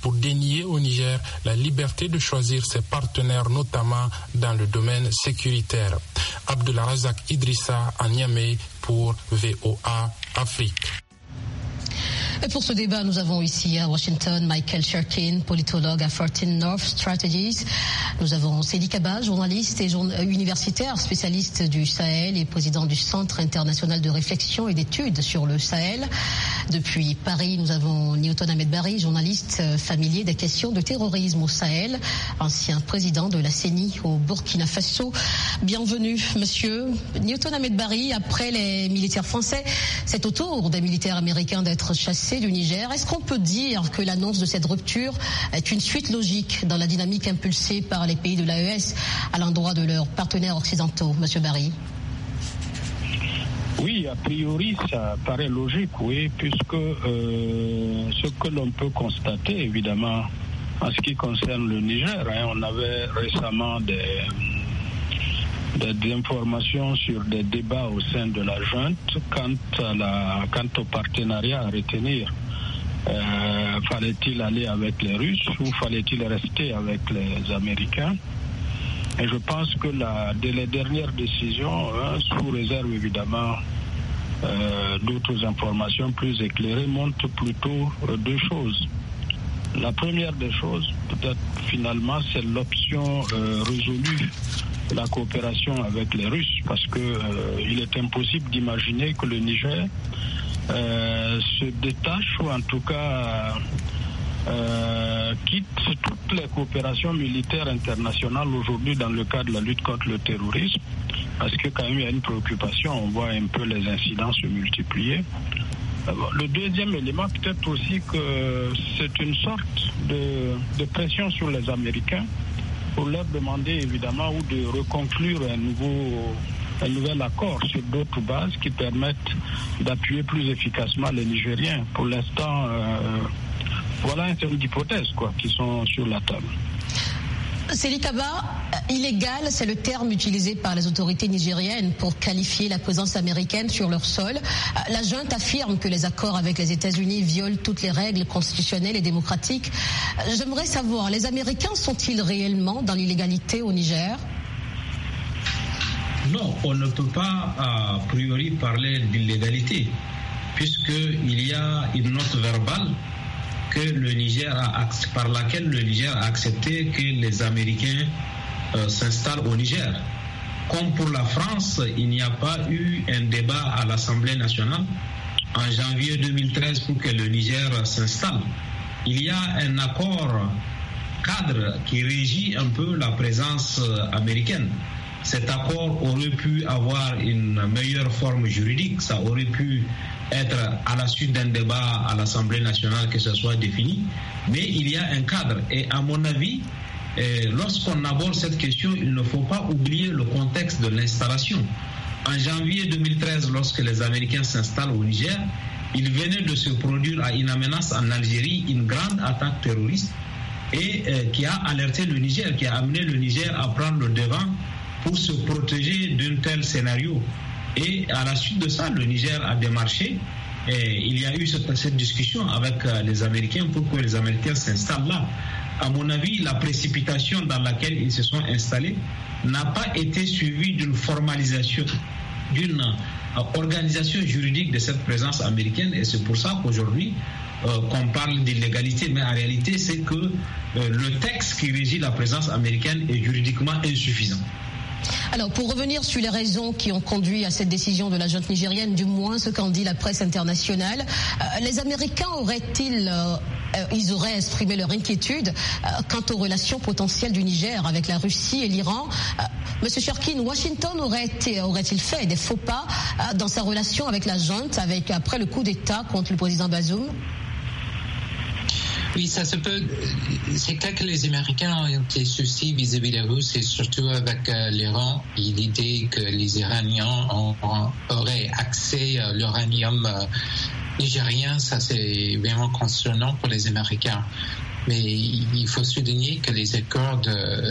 pour dénier au Niger la liberté de choisir ses partenaires, notamment dans le domaine sécuritaire. Abdulrazak Idrissa à Niamey pour VOA Afrique. Et pour ce débat, nous avons ici à Washington Michael Sherkin, politologue à 14 North Strategies. Nous avons Seydi Kaba, journaliste et universitaire, spécialiste du Sahel et président du Centre international de réflexion et d'études sur le Sahel. Depuis Paris, nous avons Newton Ahmed Bari, journaliste familier des questions de terrorisme au Sahel, ancien président de la CENI au Burkina Faso. Bienvenue, monsieur Newton Ahmed Bari. Après les militaires français, c'est au tour des militaires américains d'être chassés du Niger. Est-ce qu'on peut dire que l'annonce de cette rupture est une suite logique dans la dynamique impulsée par les pays de l'AES à l'endroit de leurs partenaires occidentaux, monsieur Bari? Oui, a priori, ça paraît logique, oui, puisque ce que l'on peut constater, évidemment, en ce qui concerne le Niger, on avait récemment des informations sur des débats au sein de la junte quant au partenariat à retenir. Fallait-il aller avec les Russes ou fallait-il rester avec les Américains? Et je pense que les dernières décisions, sous réserve évidemment d'autres informations plus éclairées, montrent plutôt deux choses. La première des choses, peut-être finalement, c'est l'option résolue de la coopération avec les Russes, parce que il est impossible d'imaginer que le Niger se détache ou en tout cas quitte toutes les coopérations militaires internationales aujourd'hui dans le cadre de la lutte contre le terrorisme, parce que quand même il y a une préoccupation, on voit un peu les incidents se multiplier. Le deuxième élément, peut-être aussi que c'est une sorte de pression sur les Américains pour leur demander évidemment ou de reconstruire un nouvel accord sur d'autres bases qui permettent d'appuyer plus efficacement les Nigériens. Pour l'instant, voilà un certain d'hypothèses qui sont sur la table. Seydi Kaba, illégal, c'est le terme utilisé par les autorités nigériennes pour qualifier la présence américaine sur leur sol. La junte affirme que les accords avec les États-Unis violent toutes les règles constitutionnelles et démocratiques. J'aimerais savoir, les Américains sont-ils réellement dans l'illégalité au Niger? Non, on ne peut pas a priori parler d'illégalité, puisqu'il y a une note verbale que le Niger par laquelle le Niger a accepté que les Américains s'installent au Niger. Comme pour la France, il n'y a pas eu un débat à l'Assemblée nationale en janvier 2013 pour que le Niger s'installe. Il y a un accord cadre qui régit un peu la présence américaine. Cet accord aurait pu avoir une meilleure forme juridique, ça aurait pu être à la suite d'un débat à l'Assemblée nationale que ce soit défini, mais il y a un cadre. Et à mon avis, lorsqu'on aborde cette question, il ne faut pas oublier le contexte de l'installation. En janvier 2013, lorsque les Américains s'installent au Niger, il venait de se produire à In Amenas en Algérie une grande attaque terroriste et qui a alerté le Niger, qui a amené le Niger à prendre le devant pour se protéger d'un tel scénario. Et à la suite de ça, le Niger a démarché et il y a eu cette discussion avec les Américains pour que les Américains s'installent là. À mon avis, la précipitation dans laquelle ils se sont installés n'a pas été suivie d'une formalisation, d'une organisation juridique de cette présence américaine, et c'est pour ça qu'aujourd'hui qu'on parle d'illégalité, mais en réalité c'est que le texte qui régit la présence américaine est juridiquement insuffisant. Alors, pour revenir sur les raisons qui ont conduit à cette décision de la junte nigérienne, du moins ce qu'en dit la presse internationale, les Américains ils auraient exprimé leur inquiétude quant aux relations potentielles du Niger avec la Russie et l'Iran. Monsieur Sherkin, Washington aurait-il fait des faux pas dans sa relation avec la junte après le coup d'État contre le président Bazoum? Oui, ça se peut. C'est clair que les Américains ont des soucis vis-à-vis des Russes et surtout avec l'Iran. L'idée que les Iraniens auraient accès à l'uranium nigérien, ça c'est vraiment concernant pour les Américains. Mais il faut souligner que les accords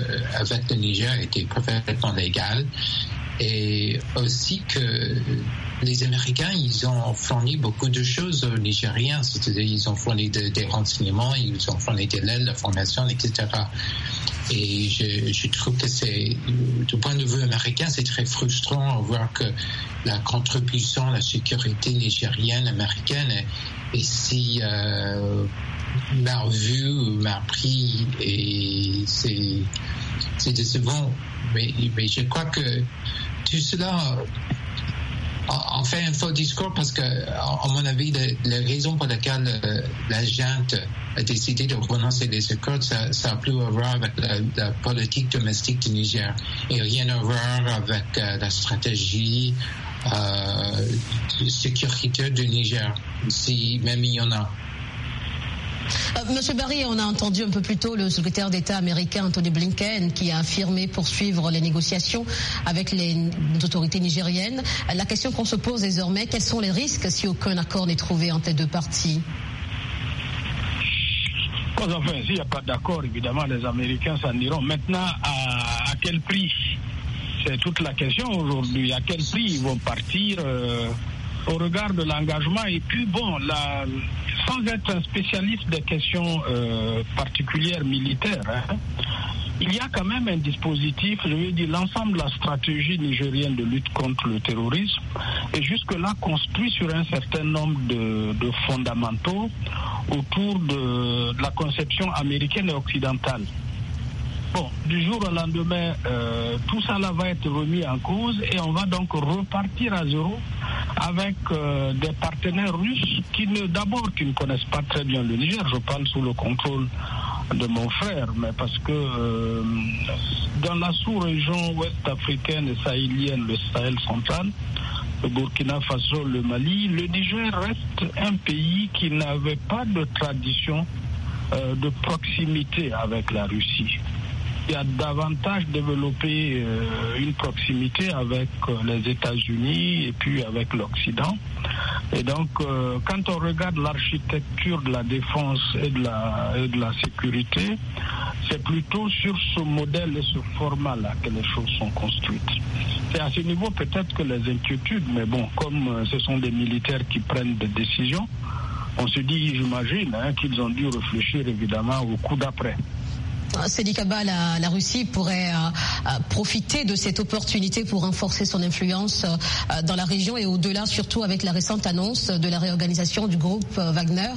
avec le Niger étaient complètement légaux et aussi que les Américains, ils ont fourni beaucoup de choses aux Nigériens, c'est-à-dire ils ont fourni des renseignements, ils ont fourni de l'aide, la formation, etc. Et je trouve que du point de vue américain, c'est très frustrant de voir que la contribution à la sécurité nigérienne, américaine est si mal vue, mal pris, et c'est décevant. Mais je crois que tout cela en fait un faux discours parce que, à mon avis, la raison pour laquelle la junte a décidé de renoncer les accords, ça n'a plus à voir avec la politique domestique du Niger et rien à voir avec la stratégie sécuritaire du Niger, si même il y en a. Monsieur Barry, on a entendu un peu plus tôt le secrétaire d'État américain Anthony Blinken qui a affirmé poursuivre les négociations avec les autorités nigériennes. La question qu'on se pose désormais, quels sont les risques si aucun accord n'est trouvé entre les deux parties? Enfin, s'il n'y a pas d'accord, évidemment, les Américains s'en iront. Maintenant, à quel prix? C'est toute la question aujourd'hui. À quel prix ils vont partir au regard de l'engagement? Et puis, bon, sans être un spécialiste des questions particulières militaires, il y a quand même un dispositif, je veux dire, l'ensemble de la stratégie nigérienne de lutte contre le terrorisme est jusque-là construit sur un certain nombre de fondamentaux autour de la conception américaine et occidentale. Bon, du jour au lendemain, tout ça là va être remis en cause et on va donc repartir à zéro avec des partenaires russes qui ne connaissent pas très bien le Niger. Je parle sous le contrôle de mon frère, mais parce que dans la sous-région ouest-africaine et sahélienne, le Sahel central, le Burkina Faso, le Mali, le Niger reste un pays qui n'avait pas de tradition de proximité avec la Russie. Il y a davantage développé une proximité avec les États-Unis et puis avec l'Occident. Et donc, quand on regarde l'architecture de la défense et de la sécurité, c'est plutôt sur ce modèle et ce format-là que les choses sont construites. C'est à ce niveau peut-être que les inquiétudes, mais bon, comme ce sont des militaires qui prennent des décisions, on se dit, j'imagine, qu'ils ont dû réfléchir évidemment au coup d'après. Seydi Kaba, la Russie pourrait profiter de cette opportunité pour renforcer son influence dans la région et au-delà, surtout avec la récente annonce de la réorganisation du groupe Wagner?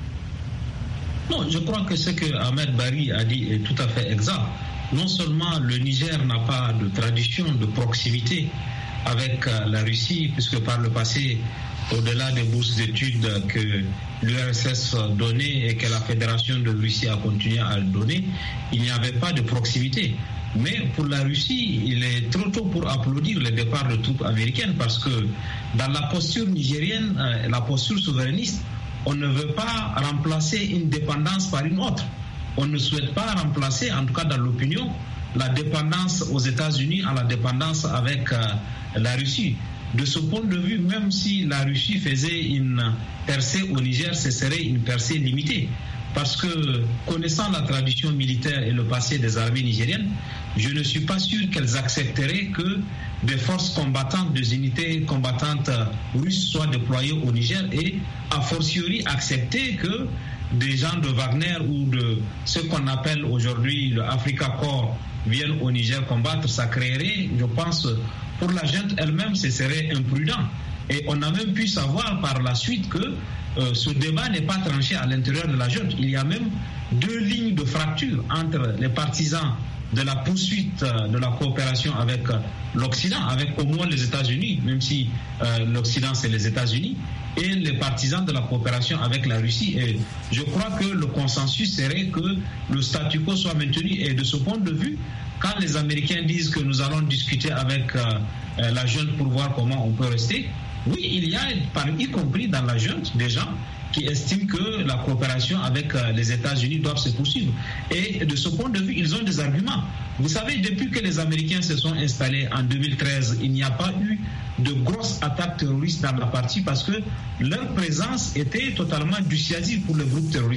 Non, je crois que ce que Ahmed Barry a dit est tout à fait exact. Non seulement le Niger n'a pas de tradition de proximité avec la Russie, puisque par le passé, au-delà des bourses d'études que l'URSS donnait et que la Fédération de Russie a continué à donner, il n'y avait pas de proximité. Mais pour la Russie, il est trop tôt pour applaudir le départ de troupes américaines parce que dans la posture nigérienne, la posture souverainiste, on ne veut pas remplacer une dépendance par une autre. On ne souhaite pas remplacer, en tout cas dans l'opinion, la dépendance aux États-Unis à la dépendance avec la Russie. De ce point de vue, même si la Russie faisait une percée au Niger, ce serait une percée limitée. Parce que, connaissant la tradition militaire et le passé des armées nigériennes, je ne suis pas sûr qu'elles accepteraient que des forces combattantes, des unités combattantes russes soient déployées au Niger et, a fortiori, accepter que des gens de Wagner ou de ce qu'on appelle aujourd'hui le Africa Corps viennent au Niger combattre. Ça créerait, je pense, pour la junte elle-même, ce serait imprudent. Et on a même pu savoir par la suite que ce débat n'est pas tranché à l'intérieur de la junte. Il y a même deux lignes de fracture entre les partisans de la poursuite de la coopération avec l'Occident, avec au moins les États-Unis, même si l'Occident c'est les États-Unis, et les partisans de la coopération avec la Russie. Et je crois que le consensus serait que le statu quo soit maintenu. Et de ce point de vue, quand les Américains disent que nous allons discuter avec la junte pour voir comment on peut rester, oui, il y a, y compris dans la junte, des gens qui estiment que la coopération avec les États-Unis doit se poursuivre. Et de ce point de vue, ils ont des arguments. Vous savez, depuis que les Américains se sont installés en 2013, il n'y a pas eu de grosses attaques terroristes dans la partie parce que leur présence était totalement dissuasive pour le groupe terroriste.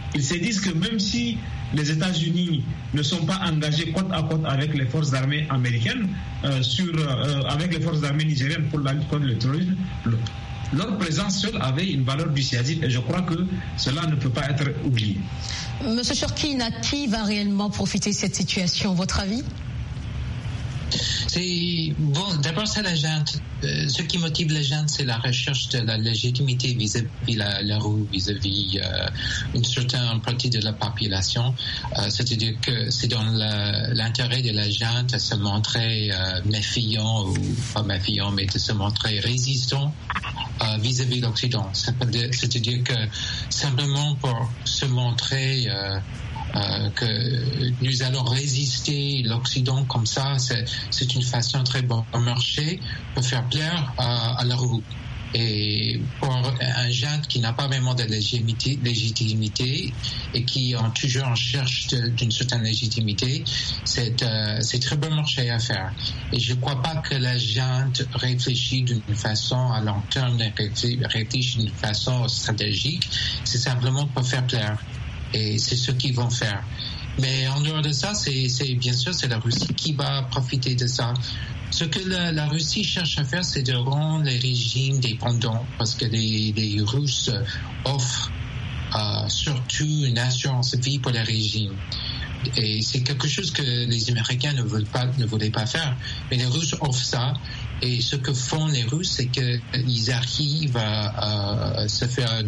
Ils se disent que même si les États-Unis ne sont pas engagés côte à côte avec les forces armées américaines, avec les forces armées nigériennes pour la lutte contre le terrorisme, leur présence seule avait une valeur dissuasive et je crois que cela ne peut pas être oublié. Monsieur Churkin, à qui va réellement profiter cette situation, votre avis? D'abord c'est la junte. Ce qui motive la junte, c'est la recherche de la légitimité vis-à-vis la roue, vis-à-vis une certaine partie de la population. C'est-à-dire que c'est dans l'intérêt de la junte de se montrer méfiant, ou pas méfiant, mais de se montrer résistant vis-à-vis de l'Occident. C'est-à-dire que simplement pour se montrer que nous allons résister l'Occident comme ça, c'est une façon très bon marché pour faire plaire à la roue. Et pour un jeune qui n'a pas vraiment de légitimité et qui est toujours en recherche d'une certaine légitimité, c'est très bon marché à faire. Et je ne crois pas que la gente réfléchit d'une façon à long terme, réfléchit d'une façon stratégique. C'est simplement pour faire plaire. Et c'est ce qu'ils vont faire. Mais en dehors de ça, bien sûr, c'est la Russie qui va profiter de ça. Ce que la Russie cherche à faire, c'est de rendre les régimes dépendants, parce que les Russes offrent surtout une assurance vie pour les régimes. Et c'est quelque chose que les Américains ne voulaient pas faire. Mais les Russes offrent ça. Et ce que font les Russes, c'est qu'ils arrivent à se faire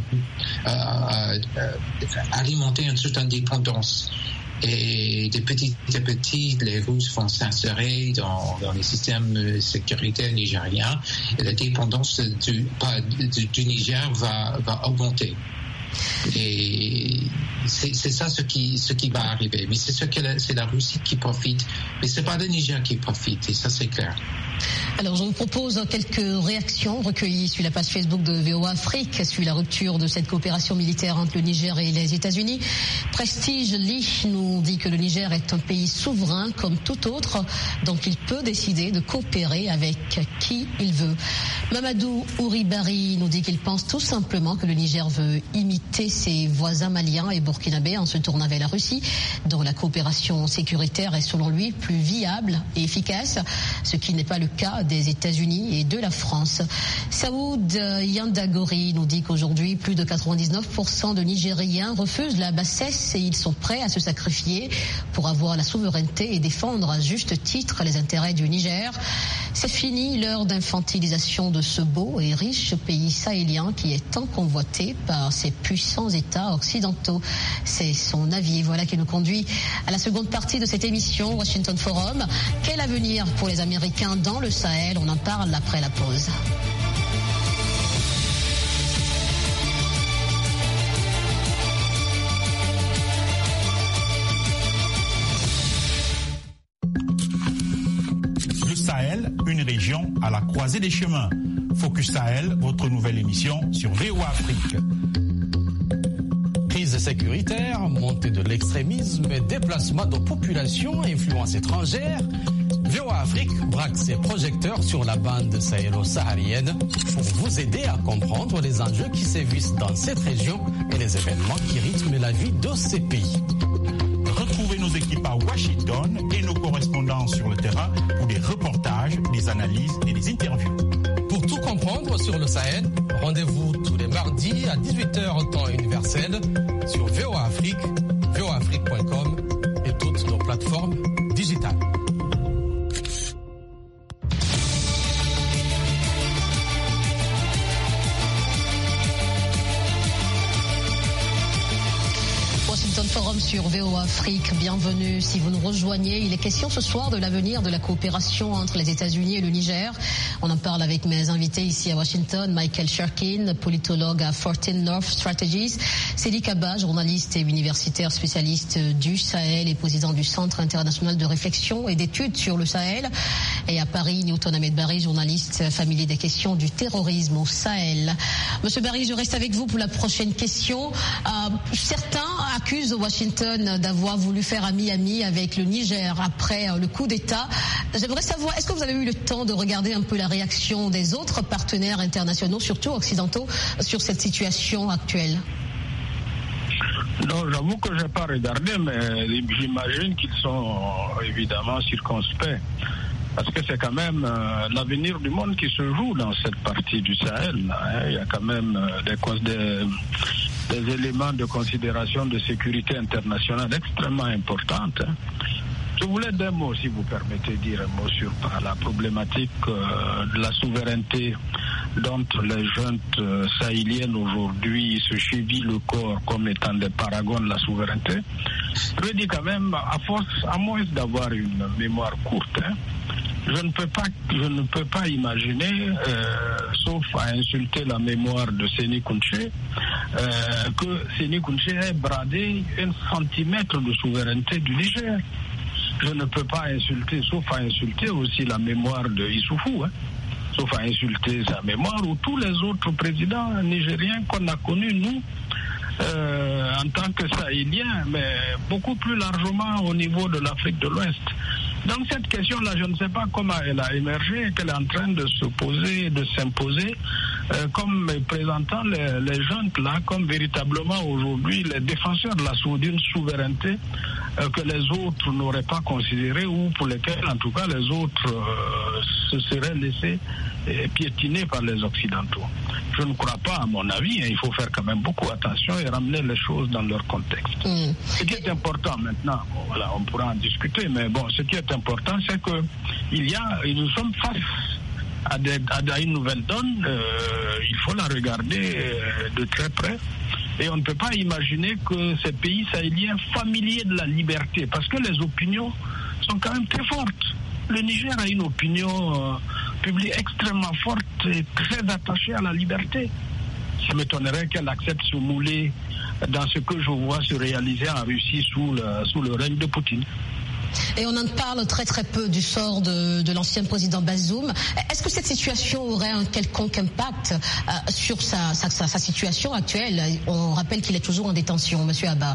alimenter une certaine dépendance. Et de petit à petit, les Russes vont s'insérer dans les systèmes sécuritaires nigériens. Et la dépendance du Niger va augmenter. Et c'est ça ce qui va arriver. Mais c'est la Russie qui profite. Mais c'est pas le Niger qui profite. Et ça, c'est clair. Alors, je vous propose quelques réactions recueillies sur la page Facebook de VOA Afrique sur la rupture de cette coopération militaire entre le Niger et les États-Unis. Prestige Lee nous dit que le Niger est un pays souverain comme tout autre, donc il peut décider de coopérer avec qui il veut. Mamadou Ouribari nous dit qu'il pense tout simplement que le Niger veut imiter ses voisins maliens et burkinabés en se tournant vers la Russie, dont la coopération sécuritaire est selon lui plus viable et efficace, ce qui n'est pas le cas des États-Unis et de la France. Saoud Yandagori nous dit qu'aujourd'hui, plus de 99% de Nigériens refusent la bassesse et ils sont prêts à se sacrifier pour avoir la souveraineté et défendre à juste titre les intérêts du Niger. C'est fini l'heure d'infantilisation de ce beau et riche pays sahélien qui est tant convoité par ces puissants États occidentaux. C'est son avis. Voilà qui nous conduit à la seconde partie de cette émission Washington Forum. Quel avenir pour les Américains dans le Sahel? On en parle après la pause. Le Sahel, une région à la croisée des chemins. Focus Sahel, votre nouvelle émission sur VOA Afrique. Crise sécuritaire, montée de l'extrémisme, déplacement de populations, influence étrangère. VOA Afrique braque ses projecteurs sur la bande sahélo-saharienne pour vous aider à comprendre les enjeux qui sévissent dans cette région et les événements qui rythment la vie de ces pays. Retrouvez nos équipes à Washington et nos correspondants sur le terrain pour des reportages, des analyses et des interviews. Pour tout comprendre sur le Sahel, rendez-vous tous les mardis à 18h temps universel sur VOA Afrique, voaafrique.com et toutes nos plateformes digitales. Forum sur VOA Afrique, bienvenue si vous nous rejoignez. Il est question ce soir de l'avenir de la coopération entre les États-Unis et le Niger. On en parle avec mes invités ici à Washington, Michael Shurkin, politologue à 14 North Strategies, Cédric Abba, journaliste et universitaire spécialiste du Sahel et président du Centre international de réflexion et d'études sur le Sahel. Et à Paris, Newton Ahmed Barry, journaliste familier des questions du terrorisme au Sahel. Monsieur Barry, je reste avec vous pour la prochaine question. Certains accusent Washington d'avoir voulu faire ami-ami avec le Niger après le coup d'État. J'aimerais savoir, est-ce que vous avez eu le temps de regarder un peu la réaction des autres partenaires internationaux, surtout occidentaux, sur cette situation actuelle? Non, j'avoue que je n'ai pas regardé, mais j'imagine qu'ils sont évidemment circonspects. Parce que c'est quand même l'avenir du monde qui se joue dans cette partie du Sahel. Il y a quand même des éléments de considération de sécurité internationale extrêmement importantes. Je voulais d'un mot, si vous permettez, dire un mot sur la problématique de la souveraineté dont les juntes sahéliennes aujourd'hui se chevillent le corps comme étant des paragons de la souveraineté. Je dis quand même, à moins d'avoir une mémoire courte, je ne peux pas imaginer, sauf à insulter la mémoire de Séni Kountché, que Séni Kountché ait bradé 1 centimètre de souveraineté du Niger. Je ne peux pas insulter, sauf à insulter aussi la mémoire de Issoufou, sauf à insulter sa mémoire, ou tous les autres présidents nigériens qu'on a connus, nous, en tant que Sahéliens, mais beaucoup plus largement au niveau de l'Afrique de l'Ouest. Donc cette question-là, je ne sais pas comment elle a émergé, qu'elle est en train de se poser, de s'imposer, comme présentant les juntes là, comme véritablement aujourd'hui les défenseurs d'une souveraineté que les autres n'auraient pas considérée, ou pour lesquels en tout cas les autres se seraient laissés piétiner par les Occidentaux. Je ne crois pas, à mon avis, il faut faire quand même beaucoup attention et ramener les choses dans leur contexte. Ce qui est important maintenant, voilà, on pourra en discuter, mais bon, ce qui est important, c'est que nous sommes face à une nouvelle donne, il faut la regarder de très près. Et on ne peut pas imaginer que ces pays sahéliens familiers de la liberté, parce que les opinions sont quand même très fortes. Le Niger a une opinion publique extrêmement forte et très attachée à la liberté. Ça m'étonnerait qu'elle accepte se mouler dans ce que je vois se réaliser en Russie sous le règne de Poutine. Et on en parle très très peu du sort de l'ancien président Bazoum. Est-ce que cette situation aurait un quelconque impact sur sa situation actuelle? On rappelle qu'il est toujours en détention, Monsieur Abba.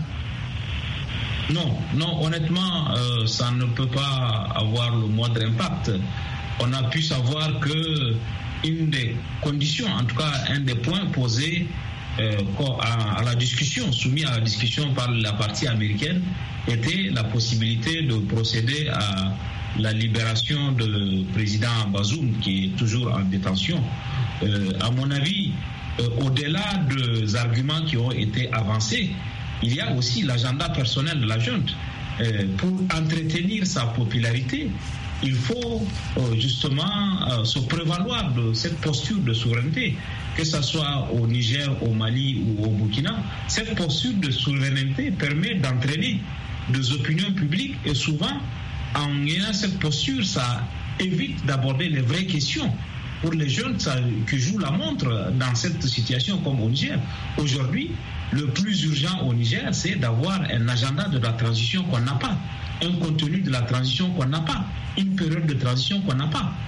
Non, honnêtement, ça ne peut pas avoir le moindre impact. On a pu savoir que une des conditions, en tout cas un des points posés à la discussion, soumis à la discussion par la partie américaine, était la possibilité de procéder à la libération du président Bazoum, qui est toujours en détention. À mon avis, au-delà des arguments qui ont été avancés, il y a aussi l'agenda personnel de la junte. Pour entretenir sa popularité, il faut justement se prévaloir de cette posture de souveraineté, que ce soit au Niger, au Mali ou au Burkina. Cette posture de souveraineté permet d'entraîner des opinions publiques, et souvent, en ayant cette posture, ça évite d'aborder les vraies questions. Pour les jeunes qui jouent la montre dans cette situation comme au Niger. Aujourd'hui, le plus urgent au Niger, c'est d'avoir un agenda de la transition qu'on n'a pas, un contenu de la transition qu'on n'a pas, une période de transition qu'on n'a pas.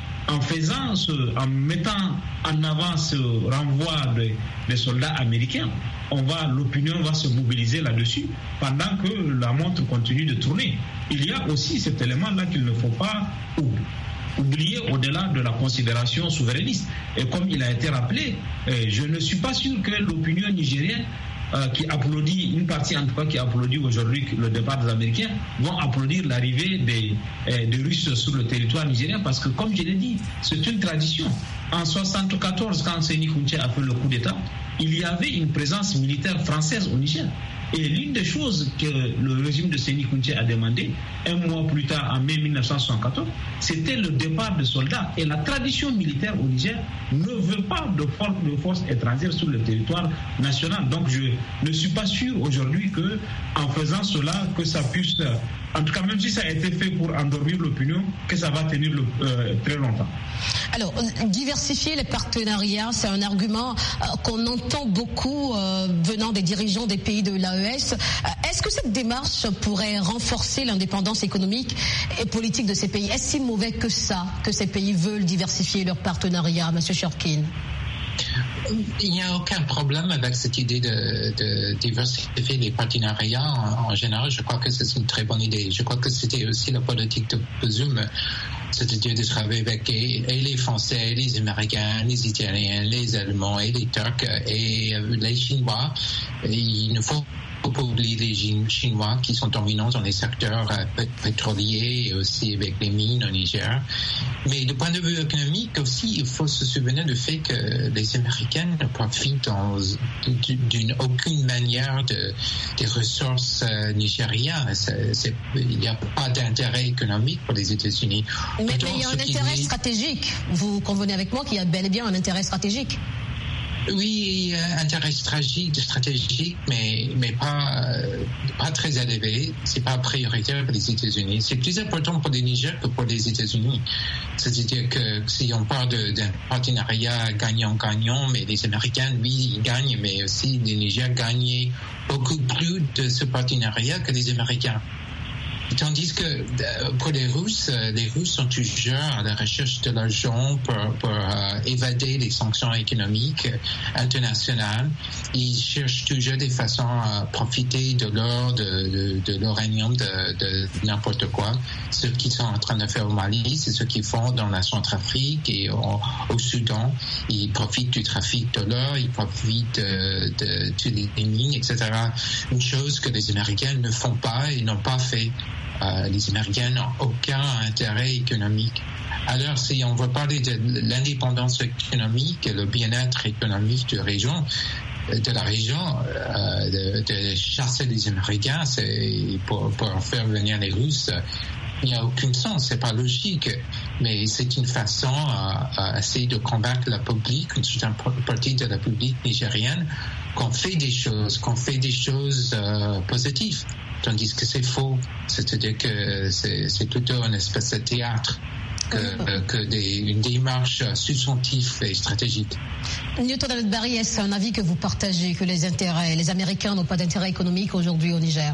En mettant en avant ce renvoi des soldats américains, l'opinion va se mobiliser là-dessus pendant que la montre continue de tourner. Il y a aussi cet élément-là qu'il ne faut pas oublier au-delà de la considération souverainiste. Et comme il a été rappelé, je ne suis pas sûr que l'opinion nigérienne qui applaudit, une partie en tout cas qui applaudit aujourd'hui le départ des Américains, vont applaudir l'arrivée des Russes sur le territoire nigérien, parce que comme je l'ai dit, c'est une tradition. En 1974, quand Séni Kountché a fait le coup d'État, il y avait une présence militaire française au Niger. Et l'une des choses que le régime de Séni Kountché a demandé, un mois plus tard, en mai 1974, c'était le départ de soldats. Et la tradition militaire au Niger ne veut pas de forces étrangères sur le territoire national. Donc je ne suis pas sûr aujourd'hui qu'en faisant cela, que ça puisse, en tout cas même si ça a été fait pour endormir l'opinion, que ça va tenir très longtemps. Alors, diversifier les partenariats, c'est un argument qu'on entend beaucoup venant des dirigeants des pays de l'AES. Est-ce que cette démarche pourrait renforcer l'indépendance économique et politique de ces pays? Est-ce si mauvais que ça, que ces pays veulent diversifier leurs partenariats, M. Shorkin? Il n'y a aucun problème avec cette idée de diversifier les partenariats en général. Je crois que c'est une très bonne idée. Je crois que c'était aussi la politique de Bazoum, c'est-à-dire de travailler avec et les Français, les Américains, les Italiens, les Allemands et les Turcs et les Chinois. Et il ne faut faut pas oublier les Chinois qui sont dominants dans les secteurs pétroliers et aussi avec les mines au Niger. Mais du point de vue économique aussi, il faut se souvenir du fait que les Américains ne profitent d'une aucune manière des ressources nigériennes. Il n'y a pas d'intérêt économique pour les États-Unis. Mais il y a un intérêt stratégique. Vous convenez avec moi qu'il y a bel et bien un intérêt stratégique? Oui, intérêt stratégique, mais pas très élevé. C'est pas prioritaire pour les États-Unis. C'est plus important pour le Niger que pour les États-Unis. C'est-à-dire que si on parle d'un partenariat gagnant-gagnant, mais les Américains, oui, ils gagnent, mais aussi les Nigériens gagnent beaucoup plus de ce partenariat que les Américains. Tandis que pour les Russes sont toujours à la recherche de l'argent pour évader les sanctions économiques internationales. Ils cherchent toujours des façons à profiter de l'or, de l'uranium, de n'importe quoi. Ce qu'ils sont en train de faire au Mali, c'est ce qu'ils font dans la Centrafrique et au Soudan. Ils profitent du trafic de l'or, ils profitent de toutes les mines, etc. Une chose que les Américains ne font pas et n'ont pas fait. Les Américains n'ont aucun intérêt économique. Alors, si on veut parler de l'indépendance économique, le bien-être économique de la région, de chasser les Américains, c'est pour faire venir les Russes, il n'y a aucun sens, c'est pas logique. Mais c'est une façon à essayer de convaincre la public, une certaine partie de la public nigérienne, qu'on fait des choses positives. Tandis que c'est faux, c'est-à-dire que c'est plutôt une espèce de théâtre une démarche substantive et stratégique. Newton Ahmed-Barry, est-ce un avis que vous partagez, que les Américains n'ont pas d'intérêt économique aujourd'hui au Niger?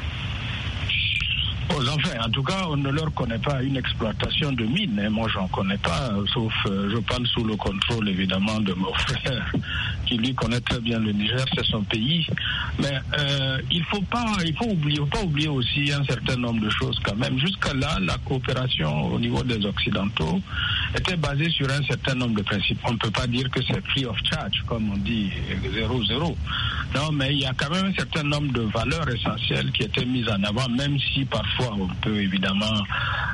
Enfin, en tout cas, on ne leur connaît pas une exploitation de mines. Moi, j'en connais pas, sauf je parle sous le contrôle, évidemment, de mon frère, qui lui connaît très bien le Niger, c'est son pays. Mais il faut pas oublier aussi un certain nombre de choses quand même. Jusqu'à là, la coopération au niveau des Occidentaux était basée sur un certain nombre de principes. On ne peut pas dire que c'est free of charge, comme on dit, 0-0. Non, mais il y a quand même un certain nombre de valeurs essentielles qui étaient mises en avant, même si parfois on peut évidemment,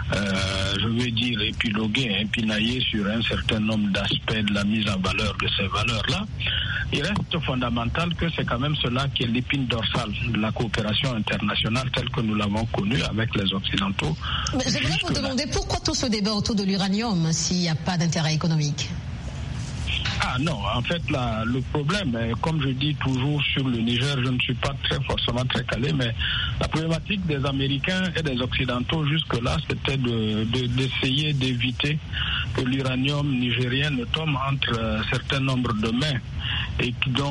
pinailler sur un certain nombre d'aspects de la mise en valeur de ces valeurs-là. Il reste fondamental que c'est quand même cela qui est l'épine dorsale de la coopération internationale telle que nous l'avons connue avec les Occidentaux. Mais j'aimerais vous demander pourquoi tout ce débat autour de l'uranium s'il n'y a pas d'intérêt économique? Ah non, en fait, le problème, comme je dis toujours sur le Niger, je ne suis pas forcément très calé, mais la problématique des Américains et des Occidentaux jusque-là, c'était d'essayer d'éviter que l'uranium nigérien ne tombe entre un certain nombre de mains et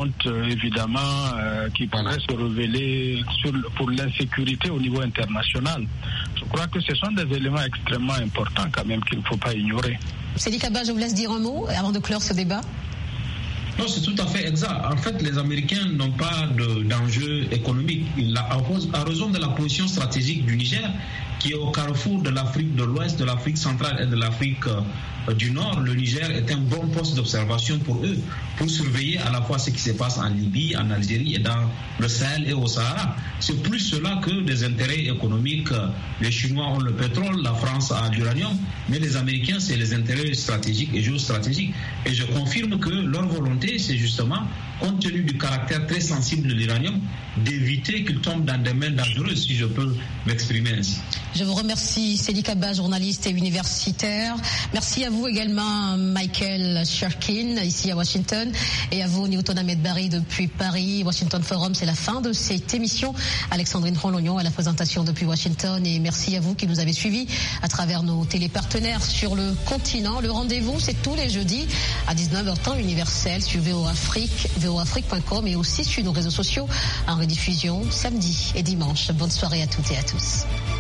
qui pourrait se révéler pour l'insécurité au niveau international. Je crois que ce sont des éléments extrêmement importants quand même qu'il ne faut pas ignorer. Sédi Kaba, je vous laisse dire un mot avant de clore ce débat. Non, c'est tout à fait exact. En fait, les Américains n'ont pas d'enjeu économique. À raison de la position stratégique du Niger, qui est au carrefour de l'Afrique de l'Ouest, de l'Afrique centrale et de l'Afrique du Nord, le Niger est un bon poste d'observation pour eux, pour surveiller à la fois ce qui se passe en Libye, en Algérie et dans le Sahel et au Sahara. C'est plus cela que des intérêts économiques. Les Chinois ont le pétrole, la France a l'uranium, mais les Américains, c'est les intérêts stratégiques et géostratégiques. Et je confirme que leur volonté, c'est justement, compte tenu du caractère très sensible de l'uranium, d'éviter qu'il tombe dans des mains dangereuses, si je peux m'exprimer ainsi. Je vous remercie, Sédi Kaba, journaliste et universitaire. Merci à vous également, Michael Sherkin, ici à Washington, et à vous, Newton Ahmed-Barry, depuis Paris. Washington Forum, c'est la fin de cette émission. Alexandrine Rolognon à la présentation depuis Washington, et merci à vous qui nous avez suivis à travers nos télépartenaires sur le continent. Le rendez-vous, c'est tous les jeudis à 19h temps universel sur voafrique.com et aussi sur nos réseaux sociaux en rediffusion samedi et dimanche. Bonne soirée à toutes et à tous.